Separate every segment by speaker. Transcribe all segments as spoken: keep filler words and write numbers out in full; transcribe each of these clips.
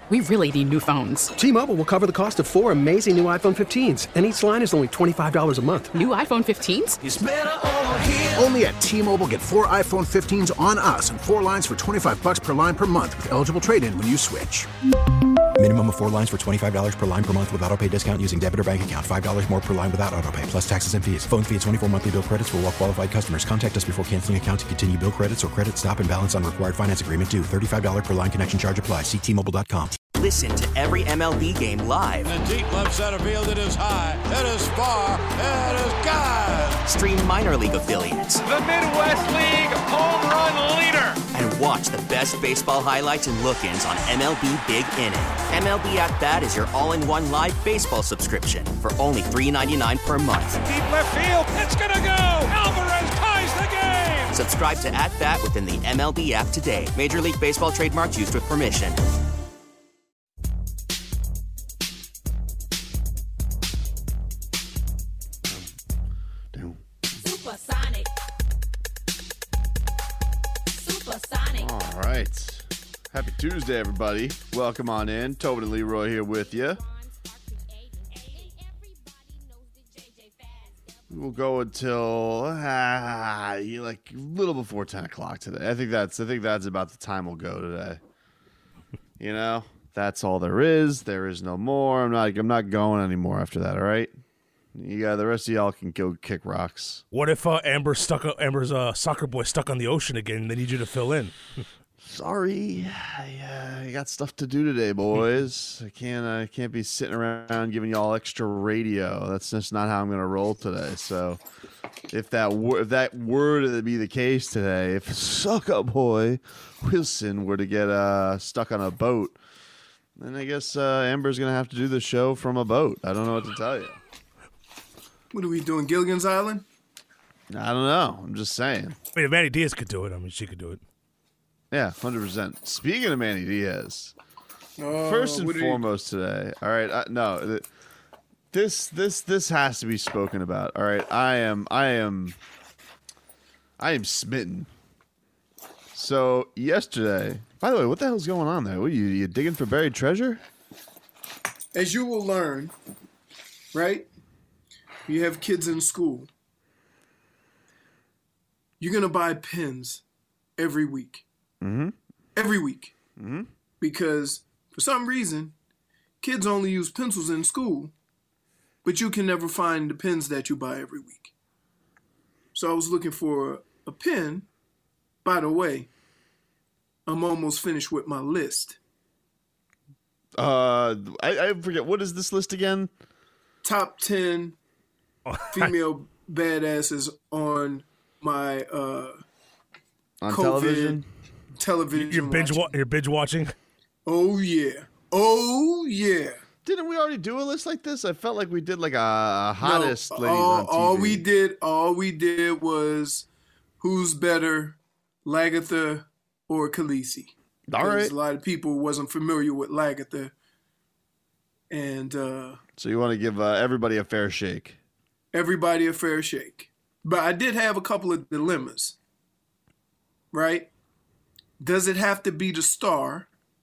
Speaker 1: We really need new phones.
Speaker 2: T-Mobile will cover the cost of four amazing new iPhone fifteens, and each line is only twenty-five dollars a month.
Speaker 1: New iPhone fifteens?
Speaker 3: It's better over here.
Speaker 4: Only at T-Mobile, get four iPhone fifteens on us and four lines for twenty-five dollars per line per month with eligible trade-in when you switch.
Speaker 5: Minimum of four lines for twenty-five dollars per line per month with autopay discount using debit or bank account. five dollars more per line without autopay, plus taxes and fees. Phone fee at twenty-four monthly bill credits for well-qualified customers. Contact us before canceling account to continue bill credits or credit stop and balance on required finance agreement due. thirty-five dollars per line connection charge applies. See T Mobile dot com.
Speaker 6: Listen to every M L B game live.
Speaker 7: In the deep left center field, it is high, it is far, it is gone.
Speaker 6: Stream minor league affiliates.
Speaker 8: The Midwest League home run leader.
Speaker 6: And watch the best baseball highlights and look-ins on M L B Big Inning. M L B At Bat is your all-in-one live baseball subscription for only three dollars and ninety-nine cents per month.
Speaker 8: Deep left field, it's gonna go. Alvarez ties the game.
Speaker 6: Subscribe to At Bat within the M L B app today. Major League Baseball trademarks used with permission.
Speaker 9: Supersonic. Supersonic.
Speaker 10: All right. Happy Tuesday, everybody. Welcome on in. Tobin and Leroy here with you. We'll go until ah, like a little before ten o'clock today. I think that's I think that's about the time we'll go today. You know, that's all there is. There is no more. I'm not I'm not going anymore after that. All right. You got the rest of y'all can go kick rocks.
Speaker 11: What if uh, Amber stuck? Amber's uh, soccer boy stuck on the ocean again? They need you to fill in.
Speaker 10: Sorry, I, uh, I got stuff to do today, boys. I can't I can't be sitting around giving y'all extra radio. That's just not how I'm gonna roll today. So, if that were if that were to be the case today, if sucker boy Wilson were to get uh, stuck on a boat, then I guess uh, Amber's gonna have to do the show from a boat. I don't know what to tell you.
Speaker 12: What are we doing, Gilligan's Island?
Speaker 10: I don't know. I'm just saying.
Speaker 11: I mean, if Manny Diaz could do it, I mean, she could do it.
Speaker 10: Yeah, one hundred percent. Speaking of Manny Diaz,
Speaker 12: uh,
Speaker 10: first and foremost you... today, all right, uh, no, this this this has to be spoken about. All right, I am I am I am smitten. So yesterday, by the way, what the hell's going on there? What are you you digging for buried treasure?
Speaker 12: As you will learn, right? You have kids in school. You're gonna buy pens every week.
Speaker 10: Mm-hmm.
Speaker 12: Every week.
Speaker 10: Mm-hmm.
Speaker 12: Because for some reason, kids only use pencils in school, but you can never find the pens that you buy every week. So I was looking for a pen. By the way, I'm almost finished with my list.
Speaker 10: Uh, I, I forget, what is this list again?
Speaker 12: Top ten female badasses on my uh,
Speaker 10: on
Speaker 12: COVID
Speaker 10: television.
Speaker 12: Television.
Speaker 11: You're binge, wa- you're binge watching?
Speaker 12: Oh, yeah. Oh, yeah.
Speaker 10: Didn't we already do a list like this? I felt like we did like a hottest
Speaker 12: no,
Speaker 10: ladies
Speaker 12: all,
Speaker 10: on T V.
Speaker 12: All we did, all we did was who's better, Lagatha or Khaleesi.
Speaker 10: All right.
Speaker 12: A lot of people wasn't familiar with Lagatha. And uh,
Speaker 10: so you want to give uh, everybody a fair shake.
Speaker 12: Everybody a fair shake. But I did have a couple of dilemmas. Right? Does it have to be the star?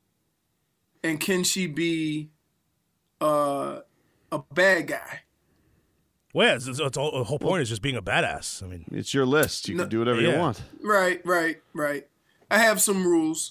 Speaker 12: And can she be uh, a bad guy?
Speaker 11: Well, yeah, it's, it's all, the whole point is just being a badass. I mean,
Speaker 10: it's your list. You
Speaker 12: no,
Speaker 10: can do whatever
Speaker 11: yeah.
Speaker 10: you want.
Speaker 12: Right, right, right. I have some rules.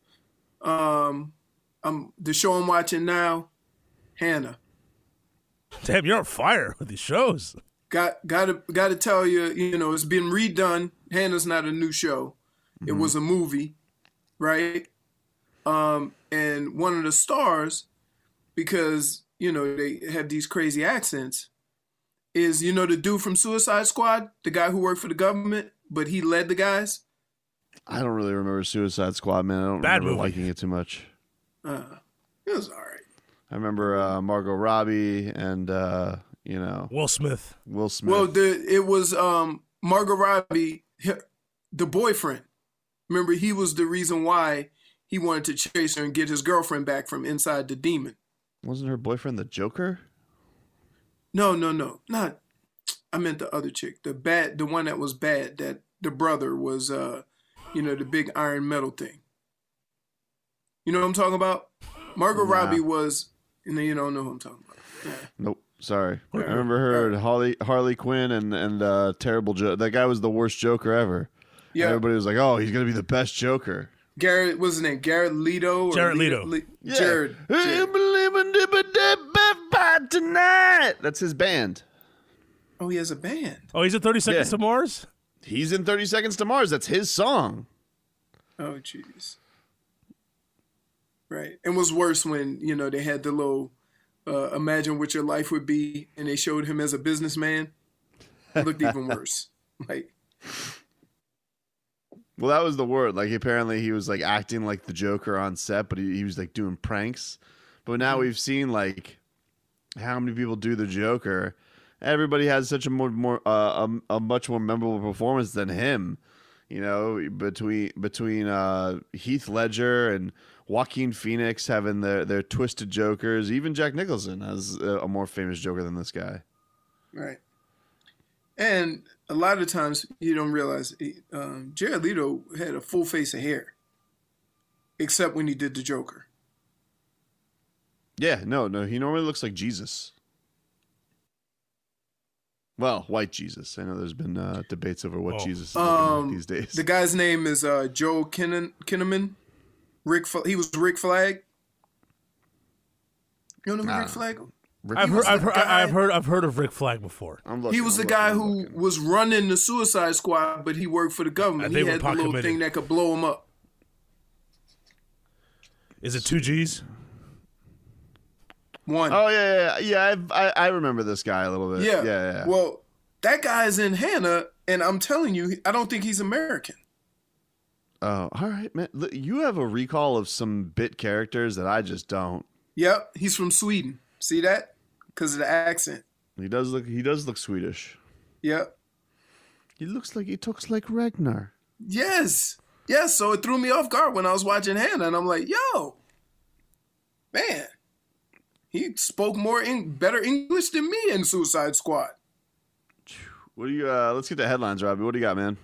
Speaker 12: Um, I'm the show I'm watching now, Hannah.
Speaker 11: Damn, you're on fire with these shows.
Speaker 12: Got gotta gotta tell you, you know, it's been redone. Hannah's not a new show. Mm-hmm. It was a movie, right? Um, and one of the stars, because, you know, they have these crazy accents, is, you know, the dude from Suicide Squad, the guy who worked for the government, but he led the guys.
Speaker 10: I don't really remember Suicide Squad, man. I don't
Speaker 11: Bad
Speaker 10: remember
Speaker 11: movie.
Speaker 10: liking it too much.
Speaker 12: Uh, it was all right.
Speaker 10: I remember uh, Margot Robbie and, uh, you know.
Speaker 11: Will Smith.
Speaker 10: Will Smith.
Speaker 12: Well, the, it was um, Margot Robbie, the boyfriend. Remember, he was the reason why he wanted to chase her and get his girlfriend back from inside the demon.
Speaker 10: Wasn't her boyfriend the Joker?
Speaker 12: No, no, no. Not, I meant the other chick. The bad, the one that was bad, that the brother was, uh, you know, the big iron metal thing. You know what I'm talking about? Margot
Speaker 10: Nah.
Speaker 12: Robbie was, and then you don't know who I'm talking about. Yeah.
Speaker 10: Nope. Sorry. I remember her Harley Harley Quinn and and uh, terrible Joker. That guy was the worst Joker ever.
Speaker 12: Yeah.
Speaker 10: Everybody was like, "Oh, he's gonna be the best Joker."
Speaker 12: Garrett, what's his name? Garrett Leto. Or
Speaker 11: Jared Leto.
Speaker 12: Le-
Speaker 10: Yeah.
Speaker 12: Jared. Jared.
Speaker 10: Tonight. That's his band.
Speaker 12: Oh, he has a band.
Speaker 11: Oh, he's in thirty Seconds
Speaker 10: Yeah.
Speaker 11: to Mars?
Speaker 10: He's in thirty Seconds to Mars. That's his song.
Speaker 12: Oh, jeez. Right. And what's worse when, you know, they had the little uh, imagine what your life would be, and they showed him as a businessman. It looked even worse. Like,
Speaker 10: Well, that was the word. Like, apparently he was like acting like the Joker on set, but he, he was like doing pranks. But now we've seen like how many people do the Joker. Everybody has such a more, more uh, a, a much more memorable performance than him. You know, between between uh, Heath Ledger and Joaquin Phoenix having their, their twisted Jokers. Even Jack Nicholson has a, a more famous Joker than this guy.
Speaker 12: right. And a lot of times you don't realize um, Jared Leto had a full face of hair, except when he did the Joker.
Speaker 10: Yeah, no, no. He normally looks like Jesus. Well, white Jesus. I know there's been uh, debates over what
Speaker 11: Oh.
Speaker 10: Jesus is looking like
Speaker 12: Um,
Speaker 10: these days.
Speaker 12: The guy's name is uh, Joel Kinnan- Kinnaman. Rick, F- he was Rick Flag. You know who
Speaker 10: Nah.
Speaker 12: Rick Flag?
Speaker 10: Rick-
Speaker 11: I've
Speaker 12: He
Speaker 11: heard,
Speaker 12: was
Speaker 11: I've
Speaker 12: the
Speaker 11: heard,
Speaker 12: guy-
Speaker 11: I've heard, I've heard of Rick Flag before.
Speaker 10: I'm looking,
Speaker 12: He was
Speaker 10: I'm
Speaker 12: the guy
Speaker 10: looking, I'm
Speaker 12: who
Speaker 10: looking.
Speaker 12: was running the Suicide Squad, but he worked for the government.
Speaker 11: And they
Speaker 12: He
Speaker 11: were
Speaker 12: had the
Speaker 11: pot
Speaker 12: little
Speaker 11: committed.
Speaker 12: thing that could blow him up.
Speaker 11: Is it two G's?
Speaker 12: One.
Speaker 10: Oh yeah, yeah, yeah. I've, I I remember this guy a little bit.
Speaker 12: yeah.
Speaker 10: yeah, yeah.
Speaker 12: Well, that guy's in Hannah, and I'm telling you, I don't think he's American.
Speaker 10: Oh, all right, man. Look, you have a recall of some bit characters that I just don't.
Speaker 12: Yep, he's from Sweden. See that? Because of the accent.
Speaker 10: He does look. He does look Swedish.
Speaker 12: Yep.
Speaker 10: He looks like he talks like Ragnar.
Speaker 12: Yes. Yes. So it threw me off guard when I was watching Hannah, and I'm like, yo, man, he spoke more in better English than me in Suicide Squad.
Speaker 10: What do you? Uh, let's get to headlines, Robbie. What do you got, man?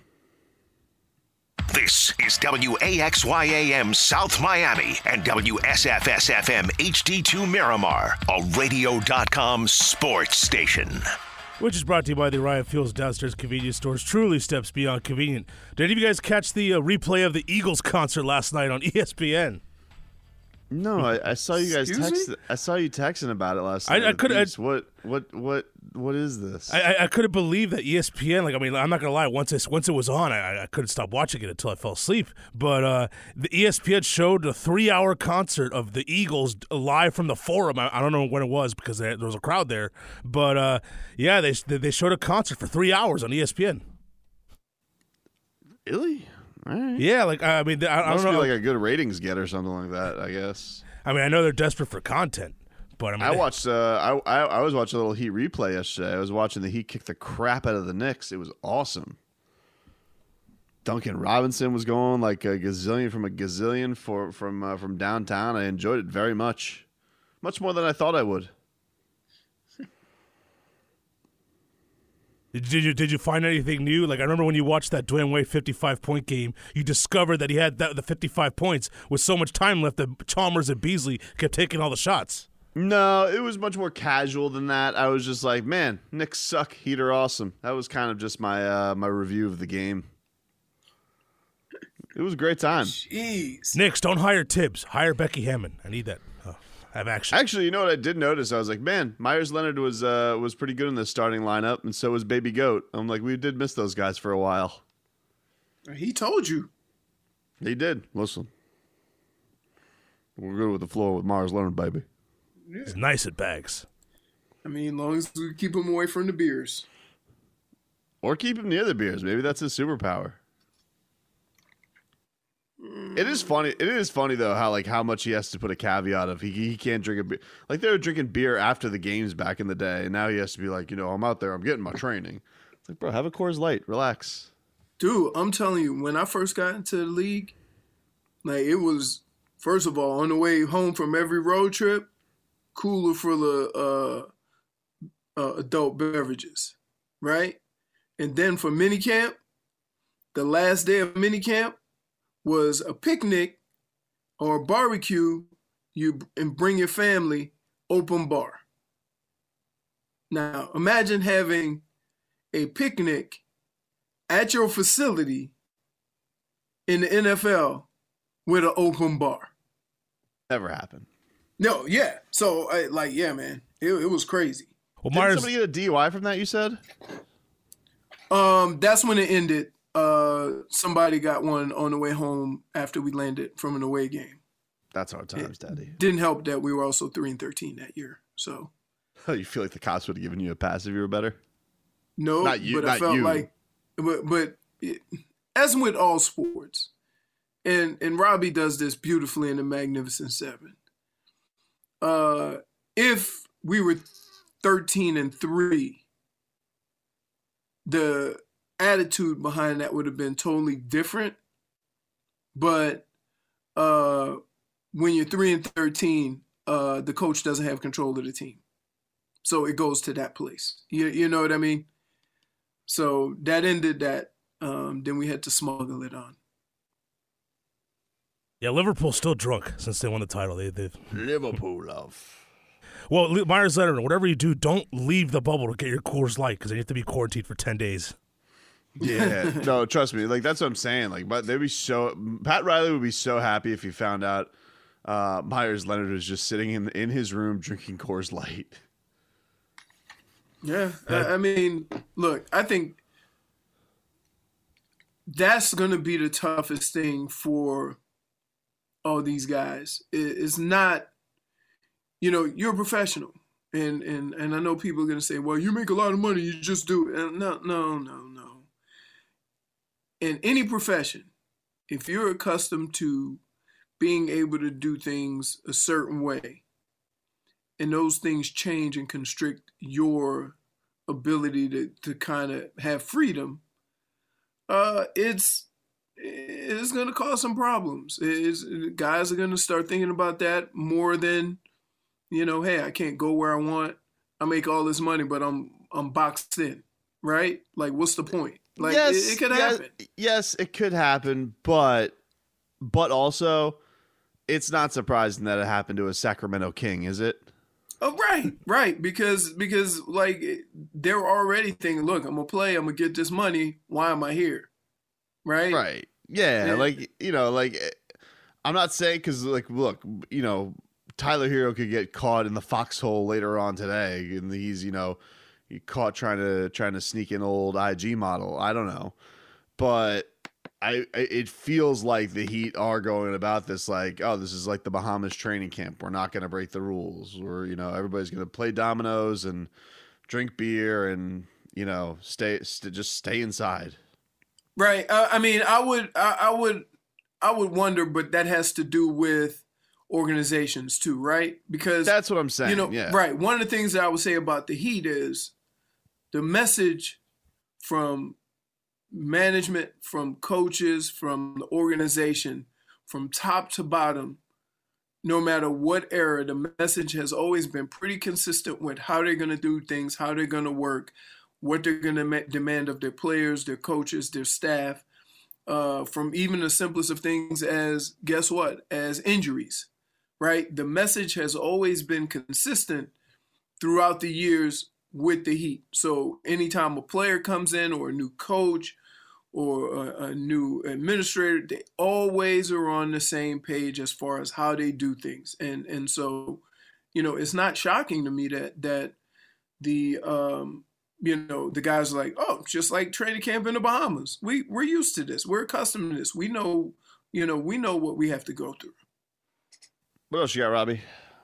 Speaker 3: This is W A X Y A M South Miami and W S F S F M H D two Miramar, a radio dot com sports station.
Speaker 11: Which is brought to you by the Riot Fuels Downstairs Convenience Stores. Truly steps beyond convenient. Did any of you guys catch the uh, replay of the Eagles concert last night on E S P N?
Speaker 10: No, I, I saw you guys
Speaker 12: Excuse
Speaker 10: text.
Speaker 12: me?
Speaker 10: I saw you texting about it last
Speaker 11: I-
Speaker 10: night.
Speaker 11: I
Speaker 10: with
Speaker 11: could- I-
Speaker 10: Beats. What? What? What? What is this?
Speaker 11: I, I, I couldn't believe that E S P N. Like, I mean, I'm not gonna lie. Once it once it was on, I, I couldn't stop watching it until I fell asleep. But uh, the E S P N showed a three-hour concert of the Eagles live from the Forum. I, I don't know when it was because there, there was a crowd there. But uh, yeah, they they showed a concert for three hours on E S P N.
Speaker 10: Really? All right.
Speaker 11: Yeah, like I mean, I, I
Speaker 10: Must
Speaker 11: don't know.
Speaker 10: be like a good ratings get or something like that. I guess.
Speaker 11: I mean, I know they're desperate for content, but I mean,
Speaker 10: I
Speaker 11: they-
Speaker 10: watched. Uh, I, I I was watching a little Heat replay yesterday. I was watching the Heat kick the crap out of the Knicks. It was awesome. Duncan Robinson was going like a gazillion from a gazillion for from uh, from downtown. I enjoyed it very much, much more than I thought I would.
Speaker 11: Did you did you find anything new? Like I remember when you watched that Dwayne Wade fifty-five point game, you discovered that he had that, the fifty-five points with so much time left that Chalmers and Beasley kept taking all the shots.
Speaker 10: No, it was much more casual than that. I was just like, man, Knicks suck, Heat are awesome. That was kind of just my uh, my review of the game. It was a great time.
Speaker 12: Jeez.
Speaker 11: Knicks, don't hire Tibbs. Hire Becky Hammond. I need that. Oh, have action.
Speaker 10: Actually, you know what I did notice? I was like, man, Myers Leonard was uh, was pretty good in the starting lineup, and so was Baby Goat. I'm like, we did miss those guys for a while.
Speaker 12: He told you.
Speaker 10: He did. Listen, we're good with the floor with Myers Leonard, baby.
Speaker 12: Yeah.
Speaker 11: He's nice at bags.
Speaker 12: I mean, as long as we keep him away from the beers.
Speaker 10: Or keep him near the beers. Maybe that's his superpower. It is funny. It is funny though how like how much he has to put a caveat of he he can't drink a beer. Like they were drinking beer after the games back in the day, and now he has to be like, you know, I'm out there, I'm getting my training. It's like, bro, have a Coors Light, relax.
Speaker 12: Dude, I'm telling you, when I first got into the league, like it was, first of all, on the way home from every road trip, cooler full of uh, uh, adult beverages, right? And then for minicamp, the last day of minicamp was a picnic or a barbecue you and bring your family, open bar. Now, imagine having a picnic at your facility in the N F L with an open bar.
Speaker 10: Never happened.
Speaker 12: No, yeah. So, I, like, yeah, man, it, it was crazy.
Speaker 11: Well,
Speaker 10: Did
Speaker 11: Myers,
Speaker 10: somebody get a D U I from that, you said?
Speaker 12: Um, that's when it ended. Uh, somebody got one on the way home after we landed from an away game.
Speaker 10: That's hard times,
Speaker 12: it
Speaker 10: Daddy.
Speaker 12: Didn't help that we were also three and thirteen that year. So,
Speaker 10: you feel like the cops would have given you a pass if you were better?
Speaker 12: No,
Speaker 10: not you,
Speaker 12: but
Speaker 10: not
Speaker 12: I felt
Speaker 10: you.
Speaker 12: like, but but it, as with all sports, and and Robbie does this beautifully in the Magnificent Seven. Uh, if we were thirteen and three, the attitude behind that would have been totally different. But uh, when you're three and thirteen, uh, the coach doesn't have control of the team, so it goes to that place. You you know what I mean? So that ended that. Um, then we had to smuggle it on.
Speaker 11: Yeah, Liverpool's still drunk since they won the title. They, they've
Speaker 10: Liverpool love.
Speaker 11: Well, Myers Leonard, whatever you do, don't leave the bubble to get your Coors Light because you have to be quarantined for ten days.
Speaker 10: Yeah, no, trust me. Like that's what I'm saying. Like, but they'd be so. Pat Riley would be so happy if he found out uh, Myers Leonard was just sitting in in his room drinking Coors Light.
Speaker 12: Yeah, I, I mean, look, I think that's going to be the toughest thing for all these guys. It, it's not, you know, you're a professional, and and and I know people are going to say, well, you make a lot of money, you just do it. And no, no, no, no. In any profession, if you're accustomed to being able to do things a certain way, and those things change and constrict your ability to, to kind of have freedom, uh, it's it's going to cause some problems. It's, guys are going to start thinking about that more than, you know, hey, I can't go where I want. I make all this money, but I'm I'm boxed in, right? Like, what's the point? Like,
Speaker 10: yes,
Speaker 12: it, it could
Speaker 10: yes,
Speaker 12: happen.
Speaker 10: Yes, it could happen, but but also, it's not surprising that it happened to a Sacramento King, is it?
Speaker 12: Oh, right, right. Because because like they're already thinking, look, I'm gonna play, I'm gonna get this money. Why am I here? Right.
Speaker 10: Right. Yeah.
Speaker 12: Yeah.
Speaker 10: Like you know, like I'm not saying because like look, you know, Tyler Hero could get caught in the foxhole later on today, and he's you know. He caught trying to trying to sneak an old I G model. I don't know, but I it feels like the Heat are going about this like, oh, this is like the Bahamas training camp. We're not going to break the rules. We're you know everybody's going to play dominoes and drink beer and you know stay st- just stay inside.
Speaker 12: Right. Uh, I mean, I would I, I would I would wonder, but that has to do with organizations too, right? Because
Speaker 10: that's what I'm saying.
Speaker 12: You know,
Speaker 10: yeah.
Speaker 12: right. One of the things that I would say about the Heat is the message from management, from coaches, from the organization, from top to bottom, no matter what era, the message has always been pretty consistent with how they're going to do things, how they're going to work, what they're going to demand of their players, their coaches, their staff, uh, from even the simplest of things as, guess what, as injuries, right? The message has always been consistent throughout the years with the Heat. So anytime a player comes in or a new coach or a, a new administrator, they always are on the same page as far as how they do things. And and so, you know, it's not shocking to me that that the um, you know, the guys are like, oh, just like training camp in the Bahamas. We we're used to this. We're accustomed to this. We know, you know, we know what we have to go through.
Speaker 10: What else you got, Robbie?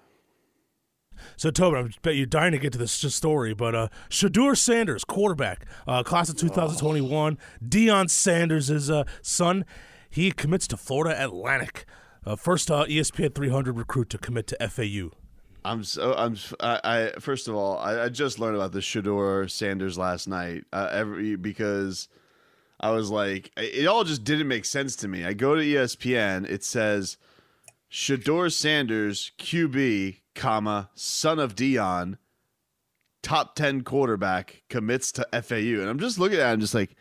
Speaker 11: So, Tobin, I bet you're dying to get to this story, but uh, Shedeur Sanders, quarterback, uh, class of two thousand twenty-one, oh. Deion Sanders' uh, son, he commits to Florida Atlantic. Uh, first uh, E S P N three hundred recruit to commit to F A U.
Speaker 10: I'm so I'm I, I first of all I, I just learned about the Shedeur Sanders last night. Uh, every because I was like it all just didn't make sense to me. I go to E S P N, it says Shedeur Sanders Q B, comma son of Deion, top ten quarterback commits to F A U, and I'm just looking at it, I'm just like,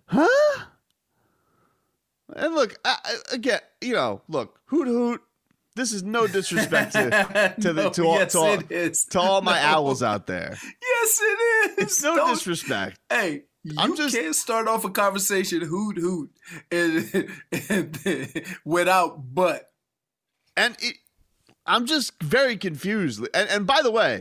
Speaker 10: huh? And look, I, I, again, you know, look, hoot hoot. This is no disrespect to to, the,
Speaker 12: No,
Speaker 10: to, all,
Speaker 12: yes,
Speaker 10: to, all,
Speaker 12: it is.
Speaker 10: to all my
Speaker 12: No.
Speaker 10: owls out there.
Speaker 12: Yes, it is.
Speaker 10: It's no
Speaker 12: Don't-
Speaker 10: disrespect.
Speaker 12: Hey, you
Speaker 10: I'm just-
Speaker 12: can't start off a conversation hoot hoot and, and without but.
Speaker 10: And it, I'm just very confused. And, and by the way,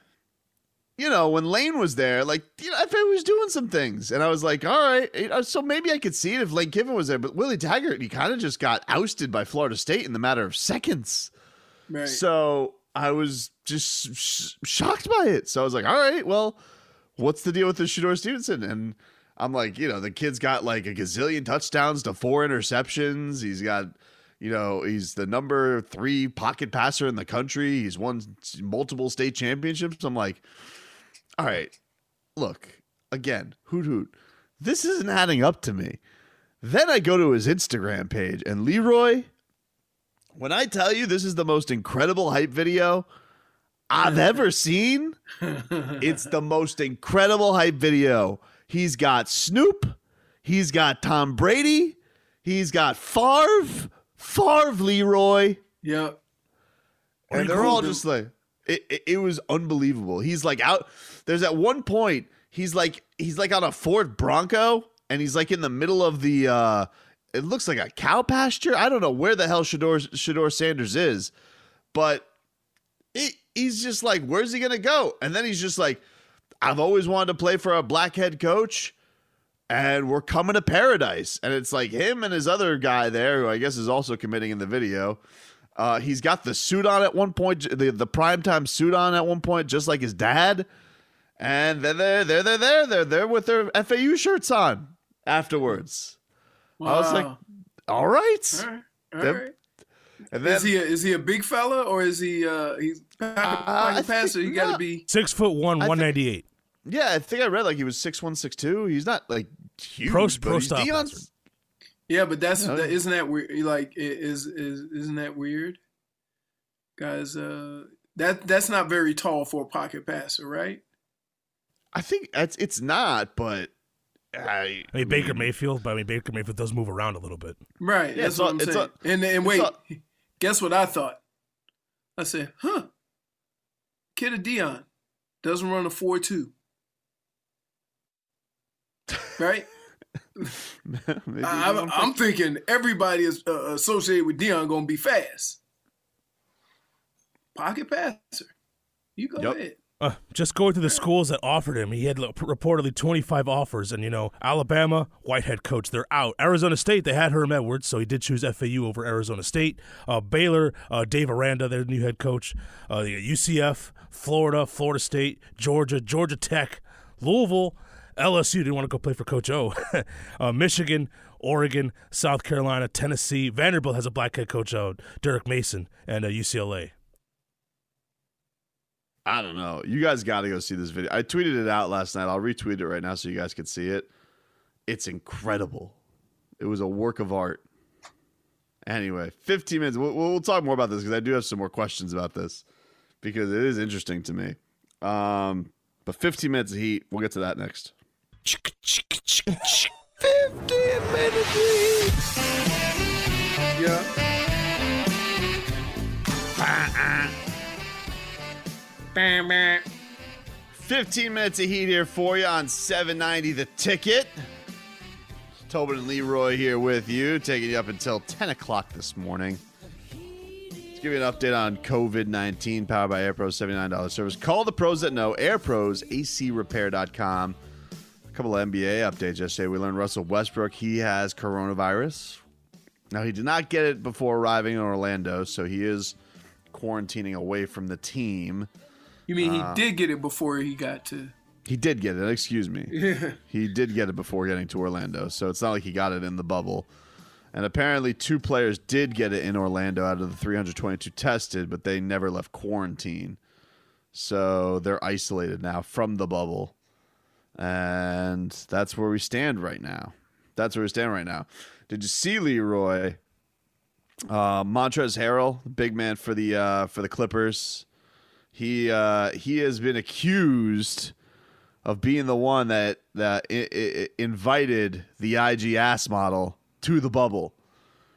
Speaker 10: you know, when Lane was there, like, you know, F A was doing some things. And I was like, all right, you know, so maybe I could see it if Lane Kiffin was there. But Willie Taggart, he kind of just got ousted by Florida State in the matter of seconds.
Speaker 12: Right.
Speaker 10: So I was just sh- shocked by it. So I was like, all right, well, what's the deal with this Shedeur Stevenson? And I'm like, you know, the kid's got like a gazillion touchdowns to four interceptions. He's got, you know, he's the number three pocket passer in the country. He's won multiple state championships. I'm like, all right, look, again, hoot hoot. This isn't adding up to me. Then I go to his Instagram page, and Leroy, when I tell you this is the most incredible hype video I've ever seen, it's the most incredible hype video. He's got Snoop. He's got Tom Brady. He's got Favre. Favre Leroy.
Speaker 12: Yep.
Speaker 10: And they're all just like, it, it, it was unbelievable. He's like out. There's at one point, he's like, he's like on a Ford Bronco, and he's like in the middle of the, uh, it looks like a cow pasture. I don't know where the hell Shedeur, Shedeur Sanders is, but it, he's just like, where's he going to go? And then he's just like, I've always wanted to play for a black head coach, and we're coming to paradise. And it's like him and his other guy there, who I guess is also committing in the video. Uh, he's got the suit on at one point, the, the primetime suit on at one point, just like his dad. And then they're, they're, they're there. They're there with their F A U shirts on afterwards.
Speaker 12: Wow.
Speaker 10: I was like, all right.
Speaker 12: All right. All
Speaker 10: Then-
Speaker 12: right.
Speaker 10: And then,
Speaker 12: Is he a, is he a big fella or is he uh he's
Speaker 10: I
Speaker 12: pocket passer?
Speaker 10: think
Speaker 12: You got to
Speaker 10: not.
Speaker 12: be
Speaker 11: Six foot one,
Speaker 10: I
Speaker 11: one
Speaker 10: think-
Speaker 11: ninety-eight.
Speaker 10: yeah, I think I read like he was six one, six two. He's not like huge.
Speaker 11: Pro-
Speaker 10: but
Speaker 11: pro
Speaker 10: he's
Speaker 11: style
Speaker 10: Deion's-
Speaker 11: passer.
Speaker 12: yeah, but that's
Speaker 10: Yeah.
Speaker 12: that, isn't that weird? Like i- is is isn't that weird, guys? Uh, that that's not very tall for a pocket passer, right?
Speaker 10: I think it's it's not, but I,
Speaker 11: I mean, Baker Mayfield, but I mean, Baker Mayfield does move around a little bit.
Speaker 12: Right.
Speaker 10: Yeah,
Speaker 12: that's
Speaker 10: it's
Speaker 12: what
Speaker 10: all-
Speaker 12: I'm
Speaker 10: it's
Speaker 12: saying.
Speaker 10: all-
Speaker 12: and and
Speaker 10: it's
Speaker 12: wait,
Speaker 10: all-
Speaker 12: guess what I thought? I said, huh? Kid of Deion doesn't run a four two. Right?
Speaker 10: maybe
Speaker 12: I,
Speaker 10: he's
Speaker 12: I'm,
Speaker 10: on-
Speaker 12: I'm thinking everybody is uh, associated with Deion going to be fast. Pocket passer. You go
Speaker 10: Yep.
Speaker 12: ahead.
Speaker 11: Uh, just going through the schools that offered him, he had like, reportedly twenty-five offers. And, you know, Alabama, Whitehead coach, they're out. Arizona State, they had Herm Edwards, so he did choose F A U over Arizona State. Uh, Baylor, uh, Dave Aranda, their new head coach. Uh, U C F, Florida, Florida State, Georgia, Georgia Tech, Louisville, L S U didn't want to go play for Coach O. uh, Michigan, Oregon, South Carolina, Tennessee. Vanderbilt has a black head coach, uh, Derek Mason, and uh, U C L A.
Speaker 10: I don't know. You guys got to go see this video. I tweeted it out last night. I'll retweet it right now so you guys can see it. It's incredible. It was a work of art. Anyway, fifteen minutes. We'll, we'll talk more about this because I do have some more questions about this because it is interesting to me. Um, but fifteen minutes of heat. We'll get to that next. fifteen minutes of heat.
Speaker 12: Yeah.
Speaker 10: fifteen minutes of heat here for you on seven ninety The Ticket. Tobin and Leroy here with you, taking you up until ten o'clock this morning. Let's give you an update on COVID nineteen, powered by AirPros, seventy-nine dollars service. Call the pros that know, AirPros, A C repair dot com. A couple of N B A updates yesterday. We learned Russell Westbrook, he has coronavirus. Now, he did not get it before arriving in Orlando, so he is quarantining away from the team.
Speaker 12: You mean he
Speaker 10: Uh,
Speaker 12: did get it before he got to?
Speaker 10: He did get it. Excuse me.
Speaker 12: Yeah.
Speaker 10: He did get it before getting to Orlando, so it's not like he got it in the bubble. And apparently two players did get it in Orlando out of the three hundred twenty-two tested, but they never left quarantine. So they're isolated now from the bubble. And that's where we stand right now. That's where we stand right now. Did you see, Leroy? Uh, Montrezl Harrell, big man for the uh, for the Clippers. He uh, he has been accused of being the one that that I- I- invited the I G ass model to the bubble,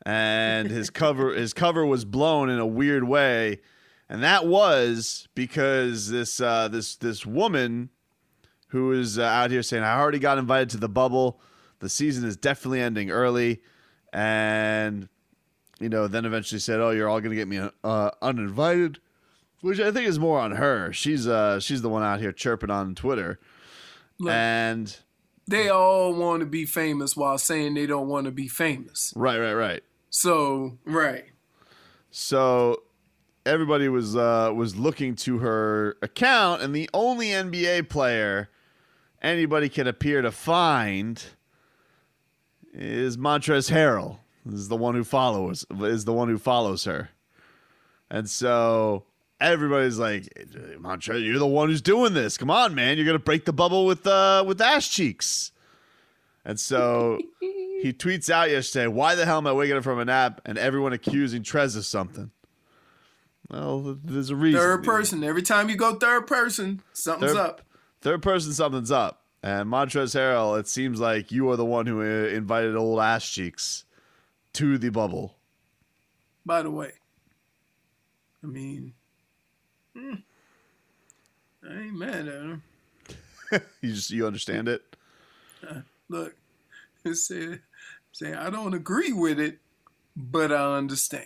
Speaker 10: and his cover his cover was blown in a weird way, and that was because this uh, this this woman who is uh, out here saying, I already got invited to the bubble. The season is definitely ending early, and you know, then eventually said, "Oh, you're all going to get me uh, uninvited," which I think is more on her. She's uh, she's the one out here chirping on Twitter, Look, and
Speaker 12: they all want to be famous while saying they don't want to be famous.
Speaker 10: Right, right, right.
Speaker 12: So, right.
Speaker 10: So everybody was uh, was looking to her account, and the only N B A player anybody can appear to find is Montrezl Harrell. Is the one who follows is the one who follows her, and so everybody's like, Montrezl, you're the one who's doing this. Come on, man, you're gonna break the bubble with uh with ass cheeks. And so he tweets out yesterday, "Why the hell am I waking up from a nap and everyone accusing Trez of something?" Well, there's a reason.
Speaker 12: Third person. Every time you go third person, something's
Speaker 10: third,
Speaker 12: up.
Speaker 10: Third person, something's up. And Montrezl Harrell, it seems like you are the one who uh, invited old ass cheeks to the bubble.
Speaker 12: By the way, I mean, hmm, I ain't mad at him.
Speaker 10: you just you understand it.
Speaker 12: Uh, look, it said, say I don't agree with it, but I understand.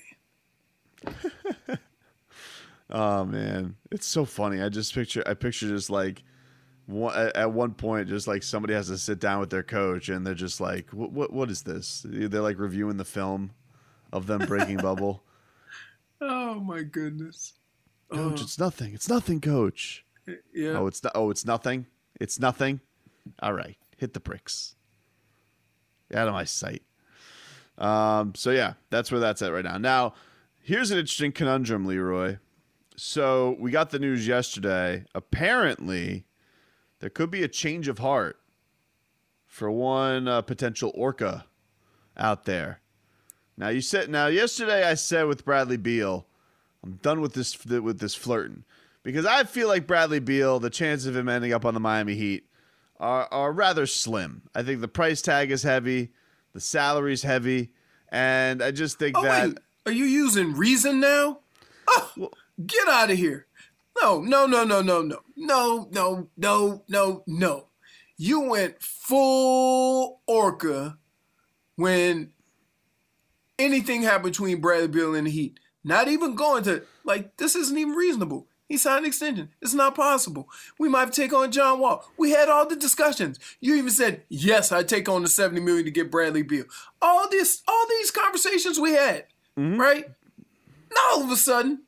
Speaker 10: Oh man, it's so funny. I just picture I picture just like one, at one point, just like somebody has to sit down with their coach, and they're just like, "What? What? What is this?" They're like reviewing the film of them breaking bubble.
Speaker 12: Oh my goodness,
Speaker 10: Coach!
Speaker 12: uh,
Speaker 10: It's nothing. It's nothing, Coach.
Speaker 12: Yeah.
Speaker 10: Oh, it's not. Oh, it's nothing. It's nothing. All right, hit the bricks. Get out of my sight. Um. So yeah, that's where that's at right now. Now, here's an interesting conundrum, Leroy. So we got the news yesterday. Apparently, there could be a change of heart for one uh, potential Orca out there. Now you said. Now yesterday I said with Bradley Beal, I'm done with this with this flirting because I feel like Bradley Beal, the chances of him ending up on the Miami Heat are are rather slim. I think the price tag is heavy, the salary's heavy, and I just think
Speaker 12: oh,
Speaker 10: that.
Speaker 12: Wait. Are you using reason now? Oh, well, get out of here. No, no, no, no, no, no. No, no, no, no, no. You went full Orca when anything happened between Bradley Beal and the Heat. Not even going to, like, this isn't even reasonable. He signed an extension. It's not possible. We might take on John Wall. We had all the discussions. You even said, yes, I'd take on the seventy million dollars to get Bradley Beal. All this, all these conversations we had, mm-hmm. right? Now all of a sudden,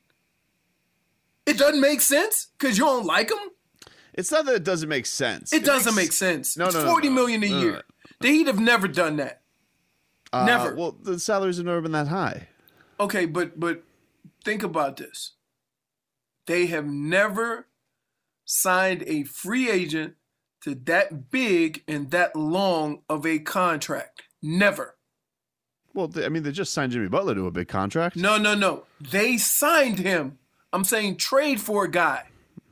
Speaker 12: it doesn't make sense because you don't like him?
Speaker 10: It's not that it doesn't make sense.
Speaker 12: It, it doesn't
Speaker 10: makes...
Speaker 12: make sense.
Speaker 10: No,
Speaker 12: it's
Speaker 10: no,
Speaker 12: forty
Speaker 10: no,
Speaker 12: million
Speaker 10: no,
Speaker 12: a
Speaker 10: no,
Speaker 12: year.
Speaker 10: no.
Speaker 12: The Heat have never done that.
Speaker 10: Uh,
Speaker 12: never.
Speaker 10: Well, the salaries have never been that high.
Speaker 12: Okay, but but think about this. They have never signed a free agent to that big and that long of a contract. Never.
Speaker 10: Well, they, I mean, they just signed Jimmy Butler to a big contract.
Speaker 12: No, no, no. They signed him. I'm saying trade for a guy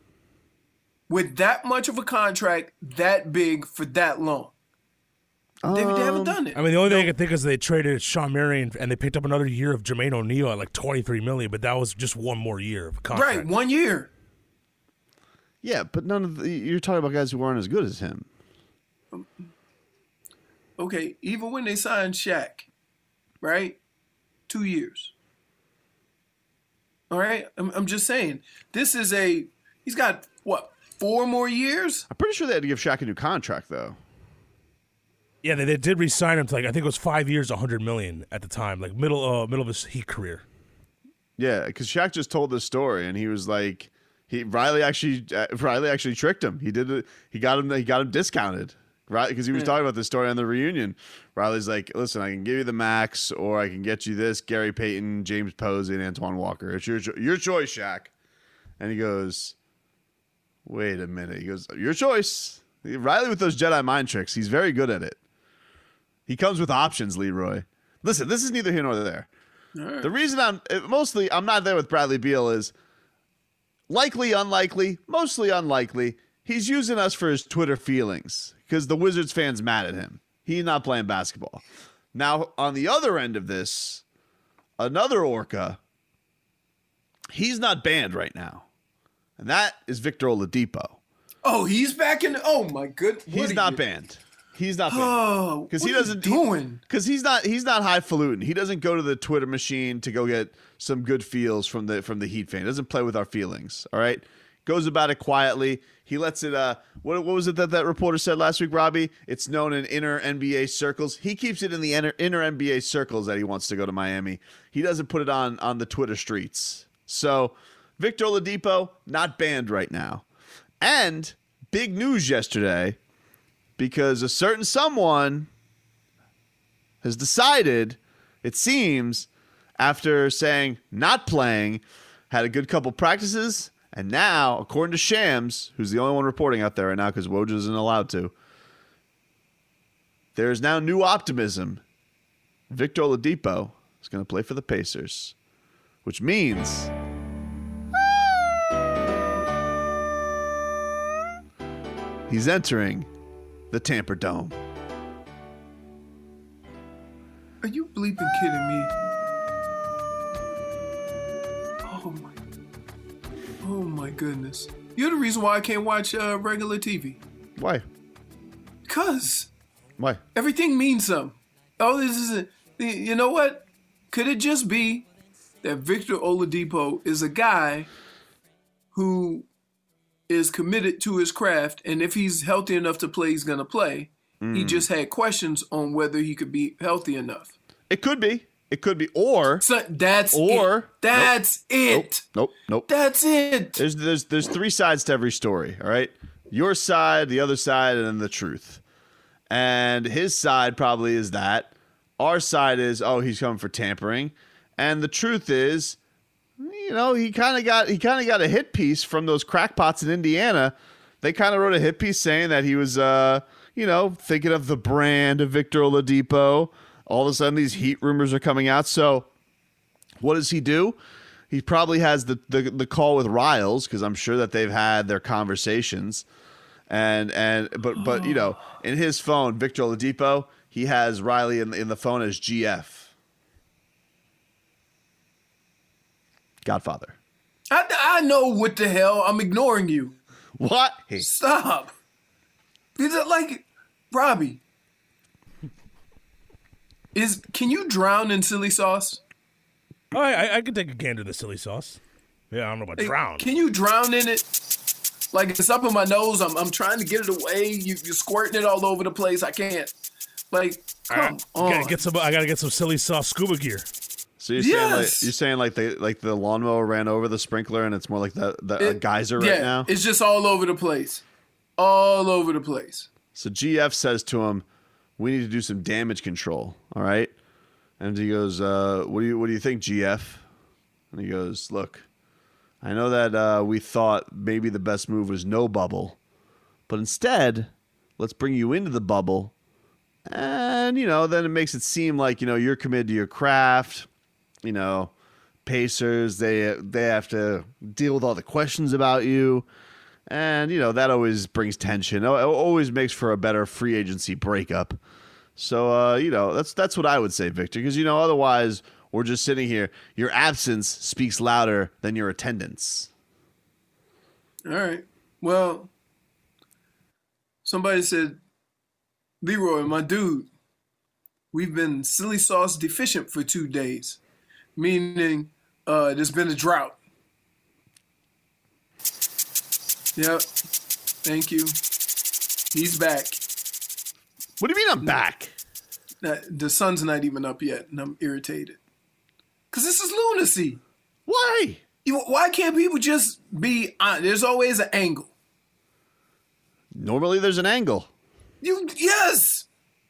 Speaker 12: with that much of a contract, that big for that long.
Speaker 10: Um,
Speaker 12: they, they haven't done it.
Speaker 11: I mean, the only thing I can think is they traded Sean Marion and they picked up another year of Jermaine O'Neal at like twenty-three million dollars, but that was just one more year of contract.
Speaker 12: Right, one year.
Speaker 10: Yeah, but none of the, you're talking about guys who aren't as good as him.
Speaker 12: Okay, even when they signed Shaq, right? Two years. All right, I'm, I'm just saying, this is a, he's got, what, four more years?
Speaker 10: I'm pretty sure they had to give Shaq a new contract, though.
Speaker 11: Yeah, they, they did re-sign him to, like, I think it was five years, one hundred million dollars at the time, like middle uh, middle of his Heat career.
Speaker 10: Yeah, because Shaq just told this story, and he was like, he Riley actually uh, Riley actually tricked him. He did it. He got him. He got him discounted, right? Because he was yeah. talking about this story on the reunion. Riley's like, "Listen, I can give you the max, or I can get you this: Gary Payton, James Posey, and Antoine Walker. It's your your choice, Shaq." And he goes, "Wait a minute." He goes, "Your choice." Riley with those Jedi mind tricks. He's very good at it. He comes with options, Leroy. Listen, this is neither here nor there. Right. The reason I'm mostly I'm not there with Bradley Beal is likely, unlikely, mostly unlikely. He's using us for his Twitter feelings because the Wizards fans mad at him. He's not playing basketball. Now, on the other end of this, another Orca. He's not banned right now, and that is Victor Oladipo.
Speaker 12: Oh, he's back in. Oh my goodness,
Speaker 10: he's not you? banned. He's not banned
Speaker 12: oh,
Speaker 10: because he doesn't
Speaker 12: doing
Speaker 10: because he, he's not he's not highfalutin. He doesn't go to the Twitter machine to go get some good feels from the from the Heat fan. He doesn't play with our feelings. All right, goes about it quietly. He lets it. Uh, what what was it that that reporter said last week, Robbie? It's known in inner N B A circles. He keeps it in the inner, inner N B A circles that he wants to go to Miami. He doesn't put it on on the Twitter streets. So Victor Oladipo not banned right now, and big news yesterday. Because a certain someone has decided, it seems, after saying not playing, had a good couple practices, and now, according to Shams, who's the only one reporting out there right now because Woj isn't allowed to, there is now new optimism. Victor Oladipo is going to play for the Pacers, which means he's entering the Tampa Dome.
Speaker 12: Are you bleeping kidding me? Oh my, oh my goodness! You're the reason why I can't watch uh, regular T V.
Speaker 10: Why?
Speaker 12: Because.
Speaker 10: Why?
Speaker 12: Everything means something. Oh, this isn't. You know what? Could it just be that Victor Oladipo is a guy who is committed to his craft, and if he's healthy enough to play, he's going to play. Mm. He just had questions on whether he could be healthy enough.
Speaker 10: It could be. It could be. Or
Speaker 12: so that's
Speaker 10: or
Speaker 12: it. That's
Speaker 10: nope,
Speaker 12: it.
Speaker 10: Nope, nope, nope.
Speaker 12: That's it.
Speaker 10: There's there's there's three sides to every story, all right? Your side, the other side, and then the truth. And his side probably is that. Our side is, oh, he's coming for tampering. And the truth is, you know, he kind of got he kind of got a hit piece from those crackpots in Indiana. They kind of wrote a hit piece saying that he was, uh, you know, thinking of the brand of Victor Oladipo. All of a sudden, these Heat rumors are coming out. So, what does he do? He probably has the the, the call with Riles because I'm sure that they've had their conversations. And and but but you know, in his phone, Victor Oladipo, he has Riley in in the phone as G F. Godfather.
Speaker 12: I, I know what the hell. I'm ignoring you.
Speaker 10: What? Hey.
Speaker 12: Stop. Is it like Robbie? Is can you drown in silly sauce?
Speaker 11: Oh, I I could take a gander of the silly sauce. Yeah, I don't know about
Speaker 12: hey,
Speaker 11: drown.
Speaker 12: Can you drown in it? Like it's up in my nose. I'm I'm trying to get it away. You you're squirting it all over the place. I can't. Like come
Speaker 11: right.
Speaker 12: on.
Speaker 11: Gotta get some. I gotta get some silly sauce scuba gear.
Speaker 10: So you're
Speaker 12: yes.
Speaker 10: saying like you're saying like the like the lawnmower ran over the sprinkler and it's more like the the
Speaker 12: it,
Speaker 10: a geyser right
Speaker 12: yeah,
Speaker 10: now?
Speaker 12: It's just all over the place. All over the place.
Speaker 10: So G F says to him, "We need to do some damage control, all right?" And he goes, uh, "What do you what do you think, G F?" And he goes, "Look, I know that uh, we thought maybe the best move was no bubble, but instead, let's bring you into the bubble, and you know, then it makes it seem like you know you're committed to your craft." You know, Pacers, they they have to deal with all the questions about you. And, you know, that always brings tension. It always makes for a better free agency breakup. So, uh, you know, that's that's what I would say, Victor. Because, you know, otherwise we're just sitting here. Your absence speaks louder than your attendance.
Speaker 12: All right. Well, somebody said, Leroy, my dude, we've been silly sauce deficient for two days. Meaning uh, there's been a drought. Yep. Thank you. He's back.
Speaker 10: What do you mean I'm back?
Speaker 12: The sun's not even up yet, and I'm irritated. Because this is lunacy.
Speaker 10: Why?
Speaker 12: You, why can't people just be on? There's always an angle.
Speaker 10: Normally there's an angle.
Speaker 12: You Yes.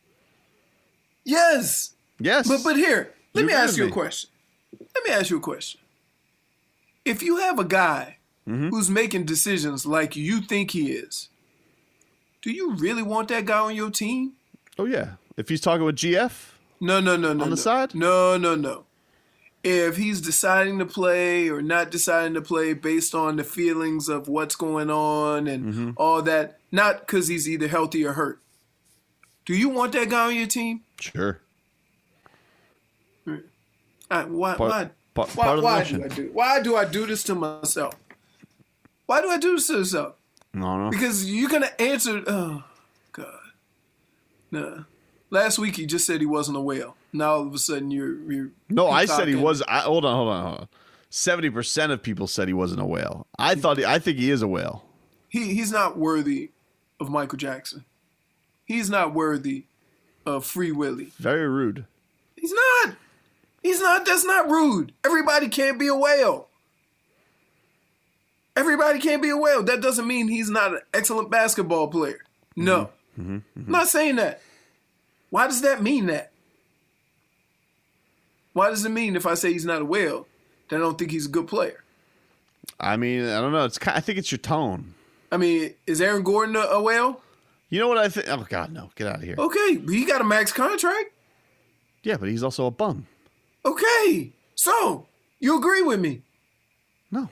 Speaker 12: Yes.
Speaker 10: Yes.
Speaker 12: But, but here, let
Speaker 10: you
Speaker 12: me ask you
Speaker 10: me.
Speaker 12: a question. Let me ask you a question. If you have a guy mm-hmm. who's making decisions like you think he is, do you really want that guy on your team?
Speaker 10: Oh, yeah. If he's talking with G F?
Speaker 12: No, no, no, no.
Speaker 10: On the
Speaker 12: no.
Speaker 10: side?
Speaker 12: No, no, no. If he's deciding to play or not deciding to play based on the feelings of what's going on and mm-hmm. all that, not because he's either healthy or hurt. Do you want that guy on your team?
Speaker 10: Sure.
Speaker 12: I, why?
Speaker 10: Part,
Speaker 12: why?
Speaker 10: part,
Speaker 12: Why,
Speaker 10: part of the
Speaker 12: why
Speaker 10: mission.
Speaker 12: do I do? Why do I do this to myself? Why do I do this to myself?
Speaker 10: No, no.
Speaker 12: Because you're gonna answer. Oh God, nah. Last week he just said he wasn't a whale. Now all of a sudden you're. you're
Speaker 10: No, I said he
Speaker 12: peacocking.
Speaker 10: was. I, hold on, hold on, hold on. Seventy percent of people said he wasn't a whale. I thought. He, I think he is a whale.
Speaker 12: He he's not worthy of Michael Jackson. He's not worthy of Free Willy.
Speaker 10: Very rude.
Speaker 12: He's not. He's not. That's not rude. Everybody can't be a whale. Everybody can't be a whale. That doesn't mean he's not an excellent basketball player. No.
Speaker 10: Mm-hmm, mm-hmm.
Speaker 12: I'm not saying that. Why does that mean that? Why does it mean if I say he's not a whale, that I don't think he's a good player?
Speaker 10: I mean, I don't know. It's. I think it's your tone.
Speaker 12: I mean, is Aaron Gordon a, a whale?
Speaker 10: You know what I think? Oh God, no! Get out of here.
Speaker 12: Okay, but he got a max contract.
Speaker 10: Yeah, but he's also a bum.
Speaker 12: Okay, so you agree with me?
Speaker 10: No,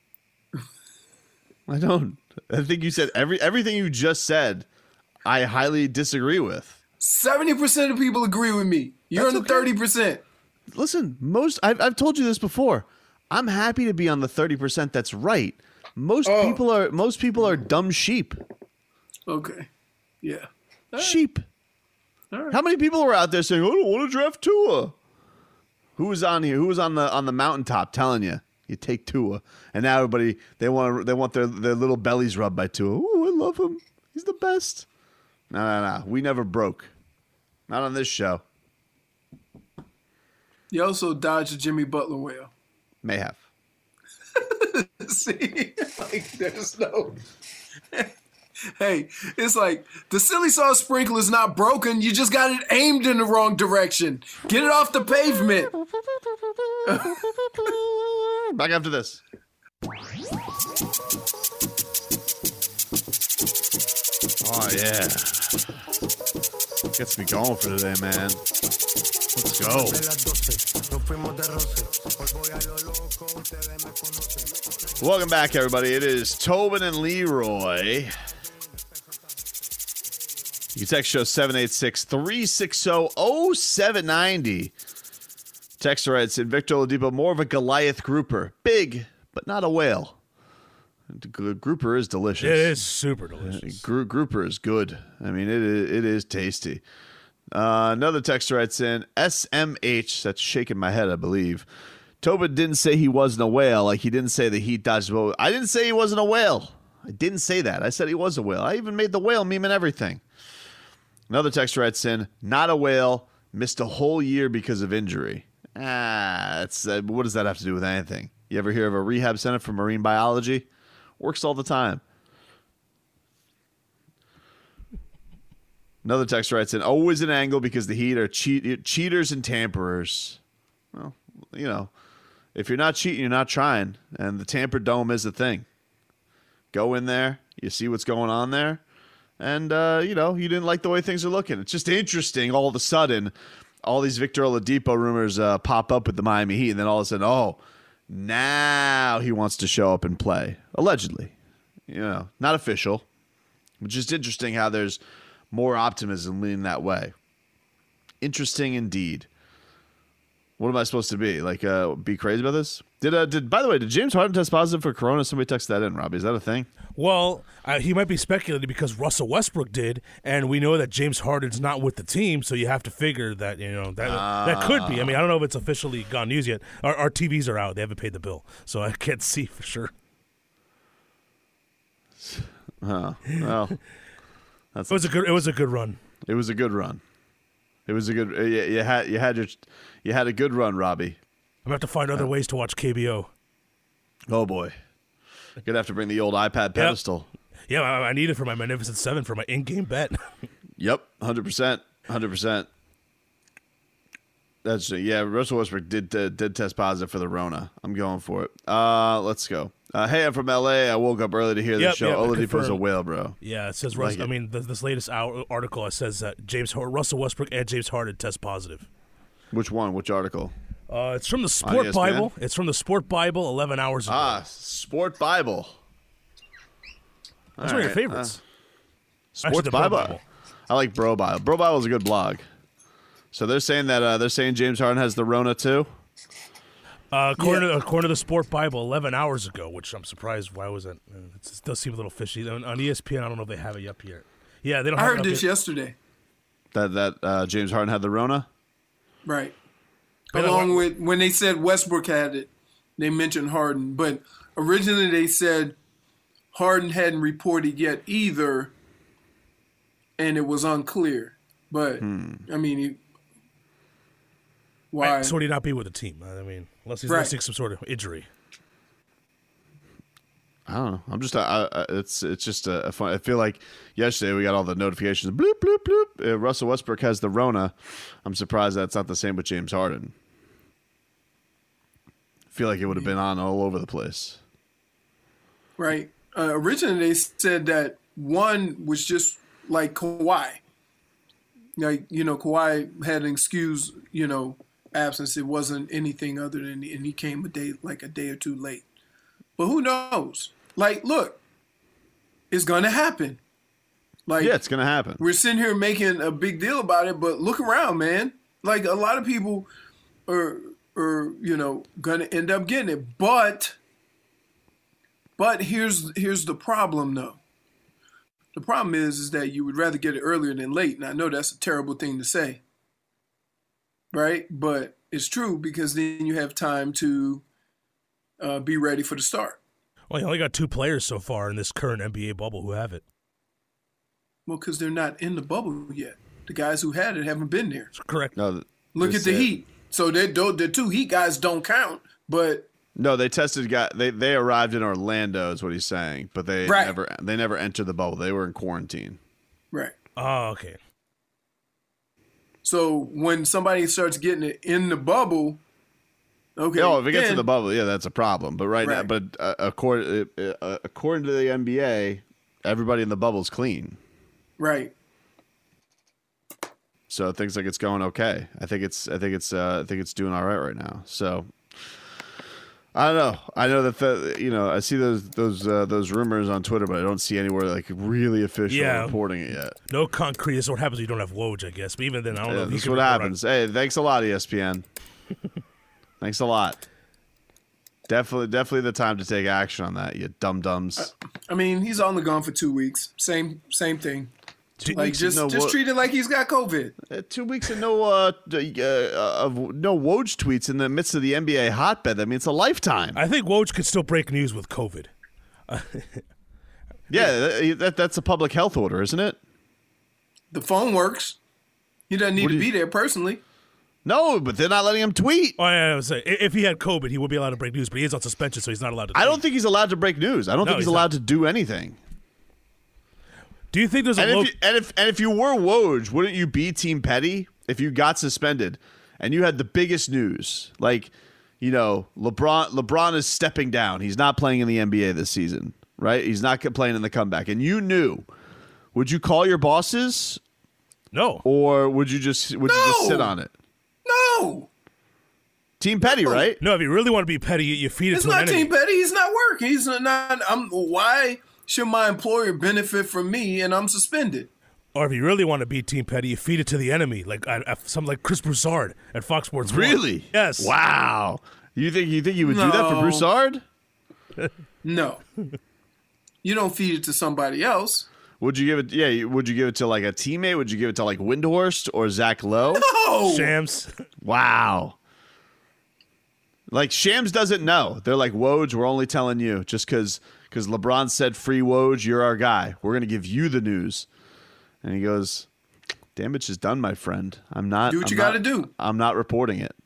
Speaker 10: I don't. I think you said every everything you just said. I highly disagree with.
Speaker 12: Seventy percent of people agree with me. You're
Speaker 10: That's
Speaker 12: on the thirty percent.
Speaker 10: Listen, most I've, I've told you this before. I'm happy to be on the thirty percent that's right. Most
Speaker 12: Oh.
Speaker 10: people are most people are dumb sheep.
Speaker 12: Okay, yeah, All right.
Speaker 10: Sheep.
Speaker 12: All right.
Speaker 10: How many people were out there saying, "I don't want to draft Tua"? Who was on here? Who was on the on the mountaintop telling you you take Tua? And now everybody they want to, they want their their little bellies rubbed by Tua. Oh, I love him. He's the best. No, no, no. We never broke. Not on this show.
Speaker 12: You also dodged a Jimmy Butler whale.
Speaker 10: May have.
Speaker 12: See, like there's no. Hey, it's like the silly sauce sprinkler's not broken. You just got it aimed in the wrong direction. Get it off the pavement.
Speaker 10: Back after this. Oh yeah, gets me going for today, man. Let's go. Welcome back, everybody. It is Tobin and Leroy. You can text show seven eight six, three six zero, zero seven nine zero. Texter writes in Victor Oladipo, more of a Goliath grouper. Big, but not a whale. Grouper is delicious.
Speaker 11: It is super delicious.
Speaker 10: Gro- grouper is good. I mean, it is, it is tasty. Uh, another texter writes in S M H. That's shaking my head, I believe. Tobin didn't say he wasn't a whale. Like he didn't say the Heat dodged the boat. I didn't say he wasn't a whale. I didn't say that. I said he was a whale. I even made the whale meme and everything. Another texter writes in, not a whale, missed a whole year because of injury. Ah, that's uh, what does that have to do with anything? You ever hear of a rehab center for marine biology? Works all the time. Another text writes in, always an angle because the Heat are cheat- cheaters and tamperers. Well, you know, if you're not cheating, you're not trying. And the Tamper Dome is a thing. Go in there, you see what's going on there, and, uh, you know, you didn't like the way things are looking. It's just interesting all of a sudden, all these Victor Oladipo rumors uh, pop up with the Miami Heat, and then all of a sudden, oh, now he wants to show up and play. Allegedly. You know, not official. But just interesting how there's more optimism leaning that way. Interesting indeed. What am I supposed to be? Like, uh, be crazy about this? Did, uh, did by the way, did James Harden test positive for Corona? Somebody text that in, Robbie. Is that a thing?
Speaker 11: Well, uh, he might be speculating because Russell Westbrook did, and we know that James Harden's not with the team, so you have to figure that, you know, that uh, that could be. I mean, I don't know if it's officially gone news yet. Our, our T Vs are out. They haven't paid the bill, so I can't see for sure.
Speaker 10: Oh, well, that's
Speaker 11: it was a good. It was a good run.
Speaker 10: It was a good run. It was a good. You, you had you had your you had a good run, Robbie.
Speaker 11: I'm gonna have to find other ways to watch K B O.
Speaker 10: Oh boy, gonna have to bring the old iPad pedestal.
Speaker 11: Yep. Yeah, I, I need it for my Magnificent Seven for my in-game bet.
Speaker 10: Yep, hundred percent, hundred percent. That's yeah. Russell Westbrook did uh, did test positive for the Rona. I'm going for it. Uh, let's go. Uh, hey, I'm from L A. I woke up early to hear
Speaker 11: yep,
Speaker 10: the show.
Speaker 11: Yep,
Speaker 10: Oladipo's a whale, bro.
Speaker 11: Yeah, it says
Speaker 10: like
Speaker 11: Russ,
Speaker 10: it.
Speaker 11: I mean, this, this latest article it says that James Russell Westbrook and James Harden test positive.
Speaker 10: Which one? Which article?
Speaker 11: Uh, it's from the Sport Bible. It's from the Sport Bible. Eleven hours ago.
Speaker 10: Ah, Sport Bible.
Speaker 11: That's All one right. of your favorites.
Speaker 10: Uh, Sport Bible. Bible. I like Bro Bible. Bro Bible is a good blog. So they're saying that uh, they're saying James Harden has the Rona too.
Speaker 11: Uh, according,
Speaker 12: Yeah.
Speaker 11: to, according to the Sport Bible, eleven hours ago, which I'm surprised. Why was that? Uh, It does seem a little fishy. On, on E S P N, I don't know if they have it up yet. Yeah, they don't.
Speaker 12: I
Speaker 11: have
Speaker 12: heard
Speaker 11: it up
Speaker 12: this
Speaker 11: yet.
Speaker 12: yesterday.
Speaker 10: That that uh, James Harden had the Rona.
Speaker 12: Right.
Speaker 11: Yeah,
Speaker 12: Along
Speaker 11: what-
Speaker 12: with when they said Westbrook had it, they mentioned Harden, but originally they said Harden hadn't reported yet either, and it was unclear. But
Speaker 10: Hmm.
Speaker 12: I mean, he, why?
Speaker 11: So would he not be with the team? I mean, unless he's
Speaker 12: Right.
Speaker 11: missing some sort of injury.
Speaker 10: I don't know. I'm just. I, I, it's it's just a, a fun. I feel like yesterday we got all the notifications. Bloop bloop bloop. Uh, Russell Westbrook has the Rona. I'm surprised that's not the same with James Harden. I feel like it would have been on all over the place.
Speaker 12: Right. Uh, originally, they said that one was just like Kawhi. Like, you know, Kawhi had an excuse, you know, absence. It wasn't anything other than, and he came a day, like a day or two late. But who knows? Like, look, it's going to happen. Like,
Speaker 10: Yeah, it's gonna happen.
Speaker 12: we're sitting here making a big deal about it, but look around, man. Like, a lot of people are, are you know, going to end up getting it. But, but here's here's the problem, though. The problem is, is that you would rather get it earlier than late. And I know that's a terrible thing to say, right? But it's true because then you have time to uh, be ready for the start.
Speaker 11: Well, you only got two players so far in this current N B A bubble who have it.
Speaker 12: Well, because they're not in the bubble yet. The guys who had it haven't been there.
Speaker 11: Correct.
Speaker 10: No,
Speaker 12: Look
Speaker 10: they
Speaker 12: at the
Speaker 10: said-
Speaker 12: Heat. So they don't, the two Heat guys don't count, but
Speaker 10: No, they tested. Guy, they they arrived in Orlando, is what he's saying, but they
Speaker 12: Right.
Speaker 10: never they never entered the bubble. They were in quarantine.
Speaker 12: right.
Speaker 11: Oh, okay.
Speaker 12: So when somebody starts getting it in the bubble, okay.
Speaker 10: Oh, if it gets
Speaker 12: then-
Speaker 10: to the bubble, yeah, that's a problem. But right, now,
Speaker 12: Right.
Speaker 10: but uh, according uh, according to the N B A, everybody in the bubble's clean.
Speaker 12: Right.
Speaker 10: So it thinks like it's going okay. I think it's I think it's uh, I think it's doing all right right now. So I don't know. I know that the you know I see those those uh, those rumors on Twitter, but I don't see anywhere like really official
Speaker 11: Yeah.
Speaker 10: reporting it yet.
Speaker 11: No concrete. This is what happens when you don't have Woj, I guess. But even then, I don't know
Speaker 10: Yeah,
Speaker 11: if he
Speaker 10: this is
Speaker 11: can
Speaker 10: what
Speaker 11: report on-
Speaker 10: happens. Hey, thanks a lot, E S P N. Thanks a lot. Definitely, definitely the time to take action on that, you dum dums.
Speaker 12: I mean, he's only gone for two weeks. Same same thing.
Speaker 10: Two
Speaker 12: like
Speaker 10: weeks
Speaker 12: just
Speaker 10: and no
Speaker 12: just
Speaker 10: wo-
Speaker 12: treat it like he's got COVID.
Speaker 10: Uh, two weeks and no uh, d- uh, of no Woj tweets in the midst of the N B A hotbed. I mean, it's a lifetime.
Speaker 11: I think Woj could still break news with COVID.
Speaker 10: Yeah, that, that, that's a public health order, isn't it?
Speaker 12: The phone works. He doesn't need
Speaker 10: What
Speaker 12: to
Speaker 10: do
Speaker 12: be
Speaker 10: you-
Speaker 12: there personally.
Speaker 10: No, but they're not letting him tweet.
Speaker 11: Oh, yeah, I was saying, if he had COVID, he would be allowed to break news, but he is on suspension, so he's not allowed to.
Speaker 10: I
Speaker 11: tweet.
Speaker 10: don't think he's allowed to break news. I don't
Speaker 11: No,
Speaker 10: think he's
Speaker 11: he's
Speaker 10: allowed
Speaker 11: not.
Speaker 10: to do anything.
Speaker 11: Do you think there's a
Speaker 10: And
Speaker 11: low?
Speaker 10: if, you, and if and if you were Woj, wouldn't you be Team Petty if you got suspended and you had the biggest news? Like, you know, LeBron LeBron is stepping down. He's not playing in the N B A this season, right? He's not playing in the comeback. And you knew. Would you call your bosses?
Speaker 11: No.
Speaker 10: Or would you just would you just
Speaker 12: No.
Speaker 10: sit on it?
Speaker 12: No,
Speaker 10: Team Petty, right?
Speaker 11: No, if you really want to be petty, you, you feed it
Speaker 12: it's
Speaker 11: to an
Speaker 12: not
Speaker 11: enemy.
Speaker 12: Team Petty. He's not working. He's not. I'm. Why should my employer benefit from me and I'm suspended?
Speaker 11: Or if you really want to be Team Petty, you feed it to the enemy, like uh, uh, something like Chris Broussard at Fox Sports. one.
Speaker 10: Really?
Speaker 11: Yes.
Speaker 10: Wow. You think you think you would do that for
Speaker 12: No.
Speaker 10: Broussard?
Speaker 12: No, you don't feed it to somebody else.
Speaker 10: Would you give it? Yeah. Would you give it to like a teammate? Would you give it to like Windhorst or Zach Lowe?
Speaker 12: No,
Speaker 11: Shams.
Speaker 10: Wow. Like Shams doesn't know. They're like, Woj, we're only telling you just because because LeBron said free Woj, you're our guy. We're gonna give you the news. And he goes, damage is done, my friend. I'm not.
Speaker 12: Do what
Speaker 10: I'm
Speaker 12: you
Speaker 10: not-
Speaker 12: gotta do.
Speaker 10: I'm not reporting it.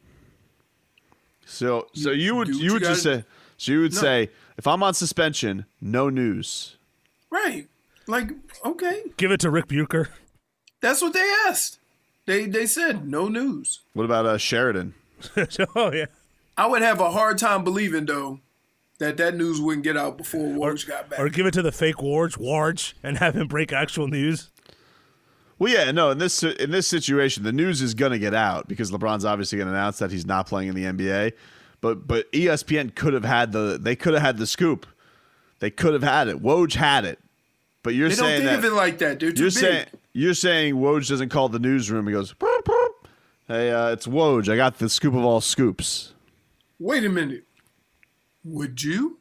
Speaker 10: So so you would
Speaker 12: do what
Speaker 10: you
Speaker 12: you
Speaker 10: would just
Speaker 12: gotta-
Speaker 10: say so you would
Speaker 12: No.
Speaker 10: say if I'm on suspension, no news.
Speaker 12: Right? Like, okay,
Speaker 11: Give it to Rick Bucher.
Speaker 12: that's what they asked. They they said no news.
Speaker 10: What about uh, Sheridan?
Speaker 11: Oh yeah.
Speaker 12: I would have a hard time believing though that that news wouldn't get out before Woj got back.
Speaker 11: Or give it to the fake Warge, Warge, and have him break actual news.
Speaker 10: Well, yeah, no. In this in this situation, the news is going to get out because LeBron's obviously going to announce that he's not playing in the N B A. But but E S P N could have had the they could have had the scoop. They could have had it. Woj had it. But you're
Speaker 12: they don't
Speaker 10: saying
Speaker 12: think
Speaker 10: that
Speaker 12: of it like that. They're too
Speaker 10: you're
Speaker 12: big.
Speaker 10: saying you're saying Woj doesn't call the newsroom. He goes, "Boop, boop. Hey, uh, it's Woj. I got the scoop of all scoops."
Speaker 12: Wait a minute. Would you?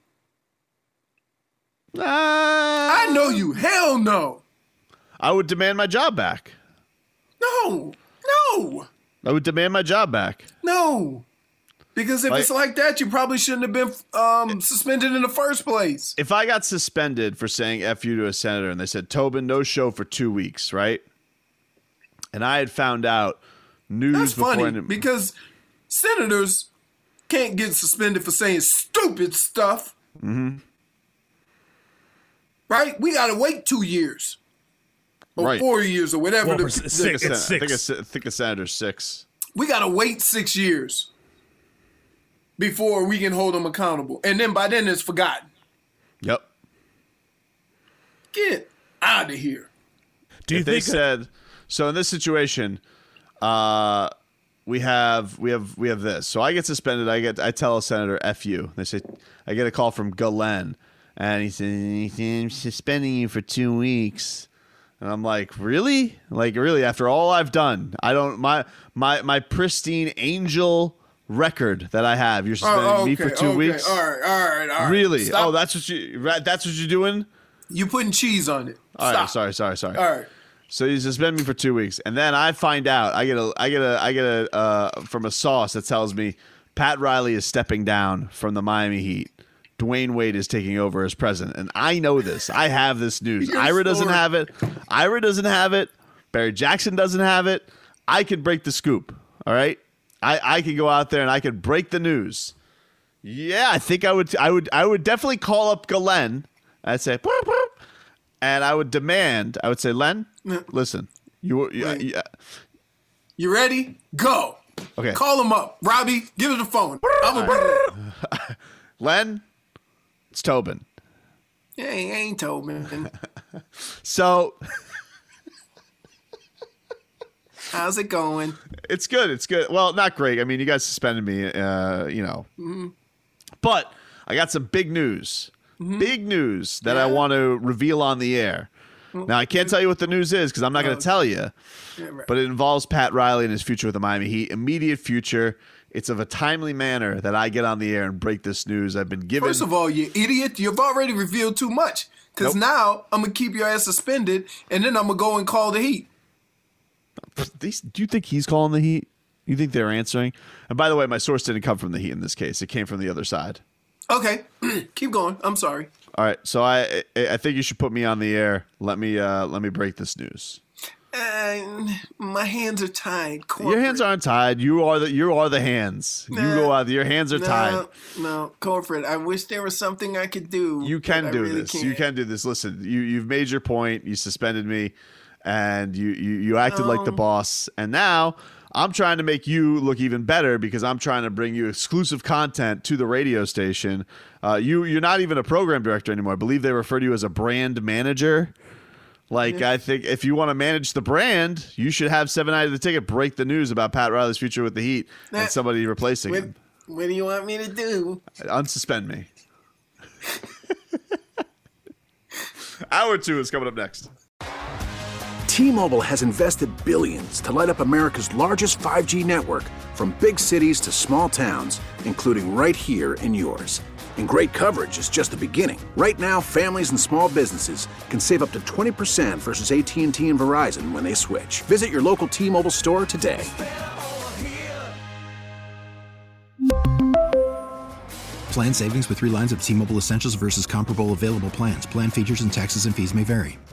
Speaker 10: Uh,
Speaker 12: I know you. Hell no.
Speaker 10: I would demand my job back.
Speaker 12: No. No.
Speaker 10: I would demand my job back.
Speaker 12: No. Because if
Speaker 10: like,
Speaker 12: it's like that, you probably shouldn't have been um, suspended in the first place.
Speaker 10: If I got suspended for saying F you to a senator and they said, Tobin, no show for two weeks, right? And I had found out news
Speaker 12: That's
Speaker 10: before
Speaker 12: funny
Speaker 10: any-
Speaker 12: because senators can't get suspended for saying stupid stuff.
Speaker 10: Mm-hmm.
Speaker 12: Right? We got to wait two years. Or
Speaker 10: right.
Speaker 12: four years or whatever.
Speaker 11: Well,
Speaker 12: the,
Speaker 11: it's
Speaker 12: the,
Speaker 11: six,
Speaker 10: I
Speaker 11: it's
Speaker 10: think,
Speaker 11: six.
Speaker 10: a, I think a senator's six.
Speaker 12: We got to wait six years before we can hold them accountable. And then by then it's forgotten.
Speaker 10: Yep.
Speaker 12: Get out of here.
Speaker 11: Do you
Speaker 10: if
Speaker 11: think
Speaker 10: they said so in this situation, uh, we have we have we have this. So I get suspended. I get I tell a senator F you. They say I get a call from Galen, and he says I'm suspending you for two weeks. And I'm like, really? Like, really? After all I've done, I don't my my my pristine angel record that I have. You're suspending
Speaker 12: oh, okay,
Speaker 10: me for two
Speaker 12: okay.
Speaker 10: weeks.
Speaker 12: All right, all right, all right.
Speaker 10: Really?
Speaker 12: Stop.
Speaker 10: Oh, that's what you that's what you're doing?
Speaker 12: You putting cheese on it.
Speaker 10: All
Speaker 12: Stop.
Speaker 10: right, sorry, sorry, sorry.
Speaker 12: All right.
Speaker 10: So you suspend me for two weeks, and then I find out I get a I get a I get a uh, from a source that tells me Pat Riley is stepping down from the Miami Heat. Dwayne Wade is taking over as president, and I know this. I have this news.
Speaker 12: Your
Speaker 10: Ira doesn't
Speaker 12: story.
Speaker 10: have it. Ira doesn't have it. Barry Jackson doesn't have it. I could break the scoop. All right, I I could go out there and I could break the news. Yeah, I think I would. I would. I would definitely call up Galen. I'd say, boop, boop, and I would demand. I would say, Len, listen, you. you,
Speaker 12: Wait.
Speaker 10: you
Speaker 12: You ready? Go.
Speaker 10: Okay.
Speaker 12: Call him up. Robbie, give us the phone. I'm gonna
Speaker 10: Len, it's Tobin.
Speaker 12: Yeah, he ain't Tobin.
Speaker 10: So
Speaker 12: How's it going?
Speaker 10: it's good. It's good. Well, not great. I mean, you guys suspended me, uh, you know.
Speaker 12: Mm-hmm.
Speaker 10: But I got some big news.
Speaker 12: Mm-hmm.
Speaker 10: Big news that
Speaker 12: Yeah.
Speaker 10: I want to reveal on the air. Now, I can't tell you what the news is because I'm not going to tell you.
Speaker 12: Yeah, right.
Speaker 10: But it involves Pat Riley and his future with the Miami Heat. Immediate future. It's of a timely manner that I get on the air and break this news. I've been given.
Speaker 12: First of all, you idiot, you've already revealed too much. Because
Speaker 10: Nope.
Speaker 12: now I'm going to keep your ass suspended, and then I'm going to go and call the Heat.
Speaker 10: These, do you think he's calling the Heat? You think they're answering? And by the way, my source didn't come from the Heat in this case. It came from the other side.
Speaker 12: Okay, keep going. I'm sorry.
Speaker 10: All right, so I I think you should put me on the air. Let me uh, let me break this news.
Speaker 12: Uh, my hands are tied. Corporate.
Speaker 10: Your hands aren't tied. You are the you are the hands. You
Speaker 12: Nah.
Speaker 10: go out. Your hands are
Speaker 12: no,
Speaker 10: tied.
Speaker 12: No, corporate. I wish there was something I could do.
Speaker 10: You can
Speaker 12: but I
Speaker 10: do
Speaker 12: really
Speaker 10: this.
Speaker 12: can't.
Speaker 10: You can do this. Listen, you you've made your point. You suspended me, and you you, you acted like the
Speaker 12: Um.
Speaker 10: boss. And now I'm trying to make you look even better because I'm trying to bring you exclusive content to the radio station. Uh, you you're not even a program director anymore. I believe they refer to you as a brand manager. Like,
Speaker 12: Yeah.
Speaker 10: I think if you want to manage the brand, you should have seven night of the ticket break the news about Pat Riley's future with the Heat
Speaker 12: Nah.
Speaker 10: and somebody replacing
Speaker 12: What,
Speaker 10: him.
Speaker 12: what do you want me to do?
Speaker 10: Unsuspend me. Hour two is coming up next.
Speaker 4: T-Mobile has invested billions to light up America's largest five G network, from big cities to small towns, including right here in yours. And great coverage is just the beginning. Right now, families and small businesses can save up to twenty percent versus A T and T and Verizon when they switch. Visit your local T-Mobile store today.
Speaker 5: Plan savings with three lines of T-Mobile Essentials versus comparable available plans. Plan features and taxes and fees may vary.